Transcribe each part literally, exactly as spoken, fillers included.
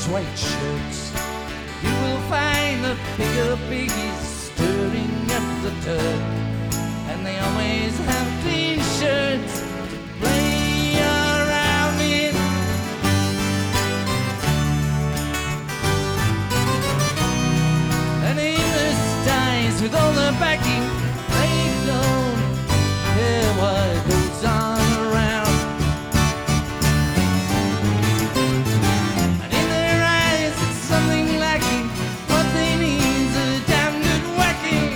white shirts. You will find the bigger piggies stirring up the dirt, and they always have clean shirts to play around in. And Amos dies with all the backing. They don't care what goes on around. And in their eyes it's something lacking. What they need is a damn good whacking.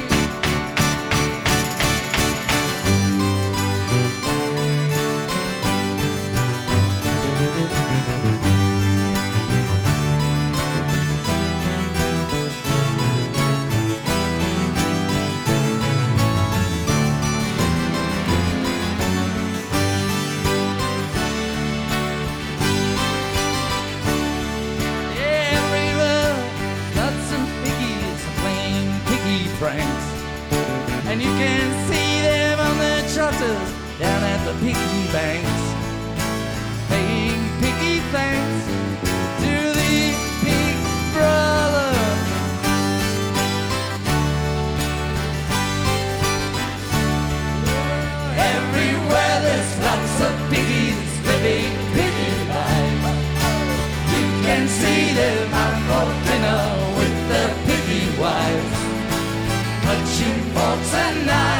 And you can see them on the trotters down at the piggy banks, paying piggy thanks to the Pig Brother. Everywhere there's lots of piggies living piggy life. You can see them out for dinner with their piggy wives, touching forks and knives.